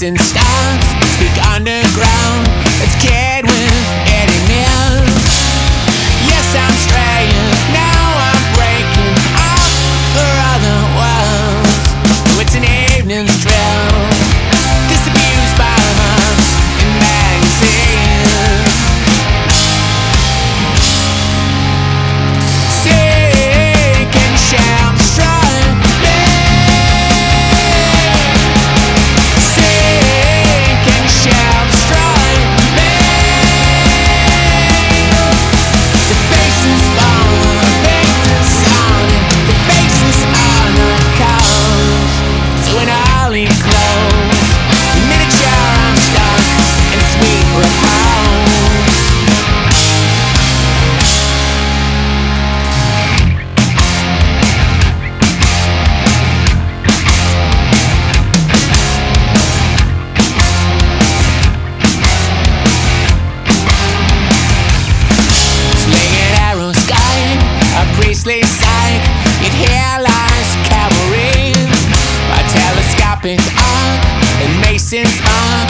Mason stars speak underground. It's kid with Eddie Mills. Yes, I'm straying, now I'm breaking off for other worlds. So it's an evening stroll, disabused by moms in magazines. Sick and sham struggling. Sick and sham struggling. The faces fall, faces on it. The faces on the cows. So in all enclosed, miniature I'm stuck in sweet repose. Slinging arrows guide a priestly sight. Yet here lies cavalry, a telescopic arc in Mason's arm.